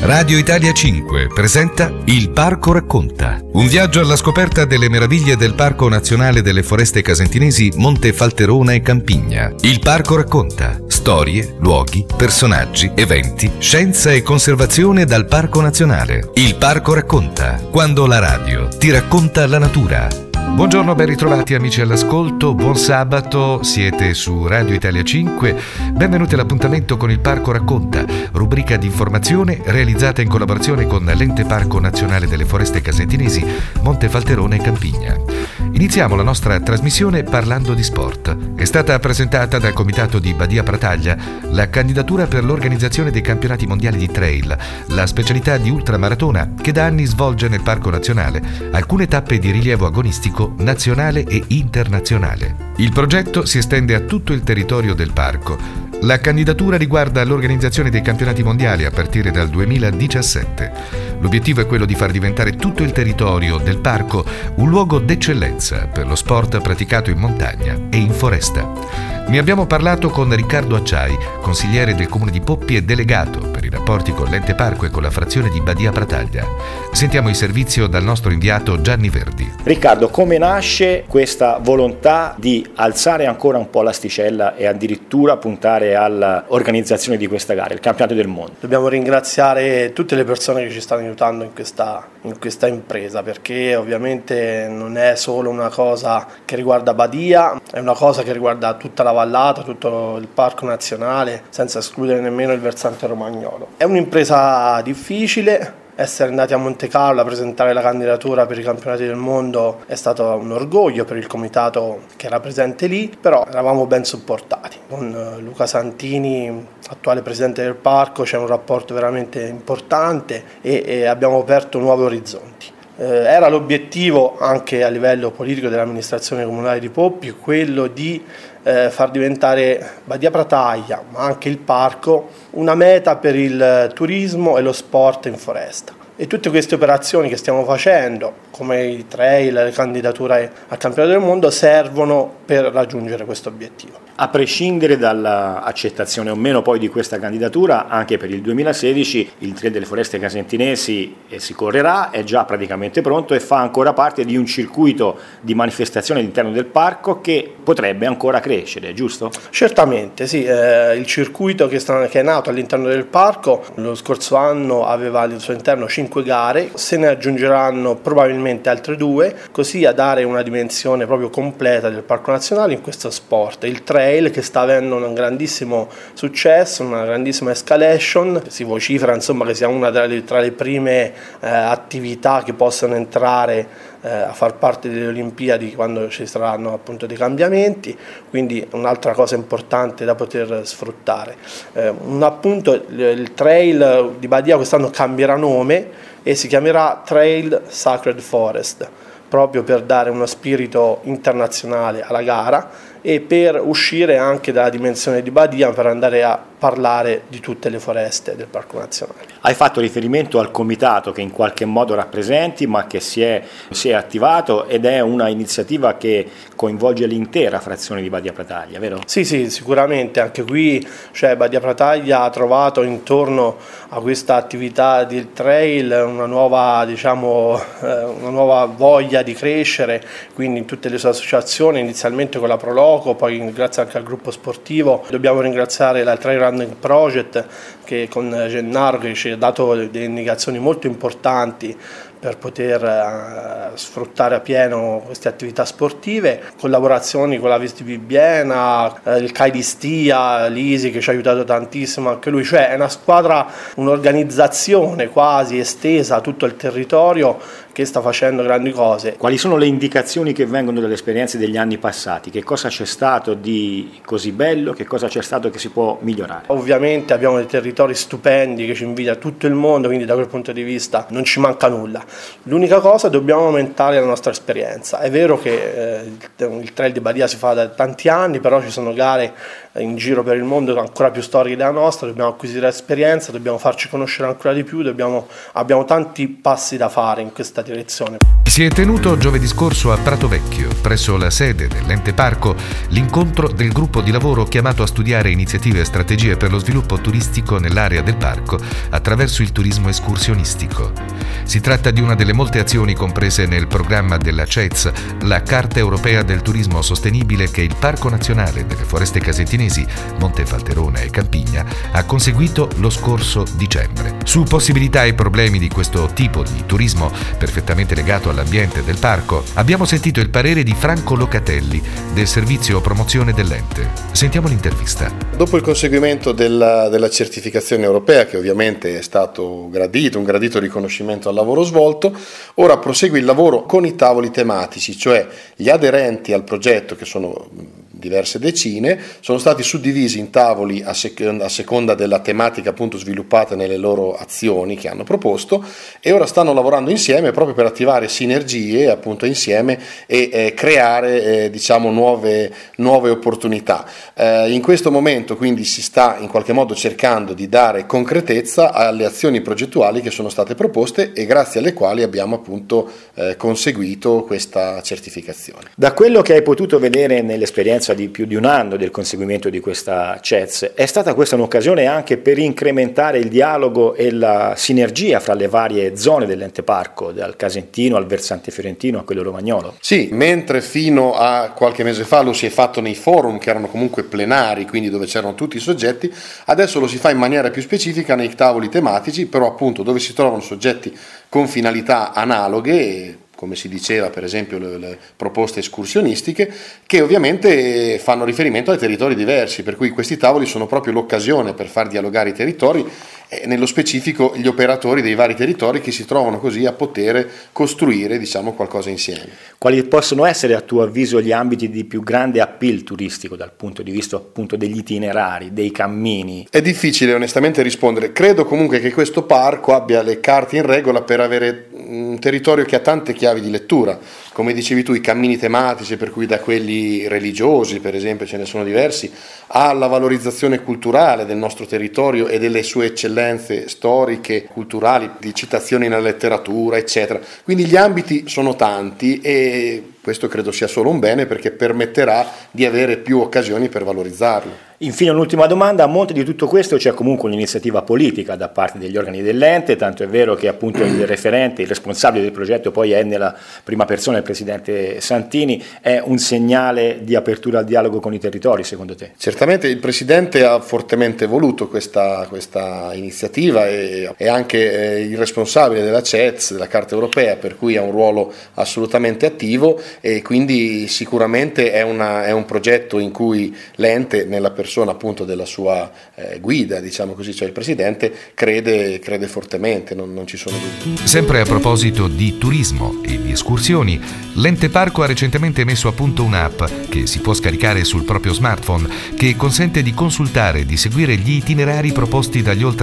Radio Italia 5 presenta Il Parco Racconta. Un viaggio alla scoperta delle meraviglie del Parco Nazionale delle Foreste Casentinesi Monte Falterona e Campigna. Il Parco Racconta. Storie, luoghi, personaggi, eventi, scienza e conservazione dal Parco Nazionale. Il Parco Racconta. Quando la radio ti racconta la natura. Buongiorno, ben ritrovati amici all'ascolto, buon sabato, siete su Radio Italia 5, benvenuti all'appuntamento con il Parco Racconta, rubrica di informazione realizzata in collaborazione con l'Ente Parco Nazionale delle Foreste Casentinesi, Monte Falterona e Campigna. Iniziamo la nostra trasmissione parlando di sport. È stata presentata dal Comitato di Badia Prataglia la candidatura per l'organizzazione dei campionati mondiali di trail, la specialità di ultramaratona che da anni svolge nel Parco Nazionale alcune tappe di rilievo agonistico nazionale e internazionale. Il progetto si estende a tutto il territorio del parco. La candidatura riguarda l'organizzazione dei campionati mondiali a partire dal 2017. L'obiettivo è quello di far diventare tutto il territorio del parco un luogo d'eccellenza per lo sport praticato in montagna e in foresta. Ne abbiamo parlato con Riccardo Acciai, consigliere del comune di Poppi e delegato per i rapporti con l'ente parco e con la frazione di Badia Prataglia. Sentiamo il servizio dal nostro inviato Gianni Verdi. Riccardo, come nasce questa volontà di alzare ancora un po' l'asticella e addirittura puntare all'organizzazione di questa gara, il campionato del mondo? Dobbiamo ringraziare tutte le persone che ci stanno aiutando in questa impresa, perché ovviamente non è solo una cosa che riguarda Badia, è una cosa che riguarda tutta la vallata, tutto il parco nazionale, senza escludere nemmeno il versante romagnolo. È un'impresa difficile. Essere andati a Monte Carlo a presentare la candidatura per i campionati del mondo è stato un orgoglio per il comitato che era presente lì, però eravamo ben supportati. Con Luca Santini, attuale presidente del parco, c'è un rapporto veramente importante e abbiamo aperto nuovi orizzonti. Era l'obiettivo anche a livello politico dell'amministrazione comunale di Poppi quello di far diventare Badia Prataglia, ma anche il parco, una meta per il turismo e lo sport in foresta. E tutte queste operazioni che stiamo facendo, come i trail, le candidature al campionato del mondo, servono per raggiungere questo obiettivo. A prescindere dall'accettazione o meno poi di questa candidatura, anche per il 2016 il Trail delle Foreste Casentinesi si correrà, è già praticamente pronto e fa ancora parte di un circuito di manifestazione all'interno del parco che potrebbe ancora crescere, giusto? Certamente, sì. Il circuito che è nato all'interno del parco lo scorso anno aveva al suo interno 5 gare, se ne aggiungeranno probabilmente altre 2, così a dare una dimensione proprio completa del Parco Nazionale in questo sport. Il trail che sta avendo un grandissimo successo, una grandissima escalation, si vocifera insomma che sia una tra le prime attività che possano entrare a far parte delle Olimpiadi quando ci saranno appunto dei cambiamenti, quindi un'altra cosa importante da poter sfruttare. Appunto il trail di Badia quest'anno cambierà nome e si chiamerà Trail Sacred Forest, proprio per dare uno spirito internazionale alla gara e per uscire anche dalla dimensione di Badia per andare a parlare di tutte le foreste del Parco Nazionale. Hai fatto riferimento al comitato che in qualche modo rappresenti, ma che si è attivato ed è una iniziativa che coinvolge l'intera frazione di Badia Prataglia, vero? Sì, sicuramente. Anche qui Badia Prataglia ha trovato intorno a questa attività del trail una nuova voglia di crescere, quindi in tutte le sue associazioni, inizialmente con la Proloco, poi grazie anche al gruppo sportivo. Dobbiamo ringraziare la Trail Running Project che con Gennaro che ci ha dato delle indicazioni molto importanti per poter sfruttare a pieno queste attività sportive, collaborazioni con la Visti Bibbiena, il CAI di Stia, l'Isi che ci ha aiutato tantissimo, anche lui, cioè è una squadra, un'organizzazione quasi estesa a tutto il territorio che sta facendo grandi cose. Quali sono le indicazioni che vengono dalle esperienze degli anni passati? Che cosa c'è stato di così bello? Che cosa c'è stato che si può migliorare? Ovviamente abbiamo dei territori stupendi che ci invidia tutto il mondo, quindi da quel punto di vista non ci manca nulla. L'unica cosa, dobbiamo aumentare la nostra esperienza. È vero che il trail di Badia si fa da tanti anni, però ci sono gare in giro per il mondo ancora più storiche della nostra, dobbiamo acquisire esperienza, dobbiamo farci conoscere ancora di più, abbiamo tanti passi da fare in questa direzione. Si è tenuto giovedì scorso a Prato Vecchio, presso la sede dell'Ente Parco, l'incontro del gruppo di lavoro chiamato a studiare iniziative e strategie per lo sviluppo turistico nell'area del parco attraverso il turismo escursionistico. Si tratta di una delle molte azioni comprese nel programma della CEZ, la Carta Europea del Turismo Sostenibile, che il Parco Nazionale delle Foreste Casentinesi, Monte Falterona e Campigna ha conseguito lo scorso dicembre. Su possibilità e problemi di questo tipo di turismo perfettamente legato all'ambiente del parco, abbiamo sentito il parere di Franco Locatelli del servizio promozione dell'ente. Sentiamo l'intervista. Dopo il conseguimento della certificazione europea, che ovviamente è stato un gradito riconoscimento al lavoro svolto, ora prosegue il lavoro con i tavoli tematici, cioè gli aderenti al progetto, che sono diverse decine, sono stati suddivisi in tavoli a seconda della tematica appunto sviluppata nelle loro azioni che hanno proposto, e ora stanno lavorando insieme proprio per attivare sinergie appunto insieme e creare nuove opportunità. In questo momento quindi si sta in qualche modo cercando di dare concretezza alle azioni progettuali che sono state proposte e grazie alle quali abbiamo appunto conseguito questa certificazione. Da quello che hai potuto vedere nell'esperienza di più di un anno del conseguimento di questa CEZ, è stata questa un'occasione anche per incrementare il dialogo e la sinergia fra le varie zone dell'ente parco, dal Casentino al versante fiorentino a quello romagnolo? Sì, mentre fino a qualche mese fa lo si è fatto nei forum, che erano comunque plenari, quindi dove c'erano tutti i soggetti, adesso lo si fa in maniera più specifica nei tavoli tematici, però appunto dove si trovano soggetti con finalità analoghe, come si diceva per esempio le proposte escursionistiche, che ovviamente fanno riferimento ai territori diversi, per cui questi tavoli sono proprio l'occasione per far dialogare i territori e nello specifico gli operatori dei vari territori, che si trovano così a poter costruire qualcosa insieme. Quali possono essere a tuo avviso gli ambiti di più grande appeal turistico dal punto di vista appunto degli itinerari, dei cammini? È difficile onestamente rispondere, credo comunque che questo parco abbia le carte in regola per avere un territorio che ha tante chiavi di lettura, come dicevi tu, i cammini tematici, per cui da quelli religiosi per esempio ce ne sono diversi, alla valorizzazione culturale del nostro territorio e delle sue eccellenze storiche, culturali, di citazioni nella letteratura eccetera, quindi gli ambiti sono tanti e questo credo sia solo un bene, perché permetterà di avere più occasioni per valorizzarlo. Infine un'ultima domanda: a monte di tutto questo c'è comunque un'iniziativa politica da parte degli organi dell'ente, tanto è vero che appunto il referente, il responsabile del progetto poi è nella prima persona il presidente Santini. È un segnale di apertura al dialogo con i territori secondo te? Certamente il presidente ha fortemente voluto questa iniziativa e è anche il responsabile della CEZ, della Carta Europea, per cui ha un ruolo assolutamente attivo e quindi sicuramente è un progetto in cui l'ente, nella persona appunto della sua guida, cioè il presidente, crede fortemente, non ci sono dubbi. Sempre a proposito di turismo e di escursioni, l'Ente Parco ha recentemente messo a punto un'app che si può scaricare sul proprio smartphone, che consente di consultare e di seguire gli itinerari proposti dagli oltre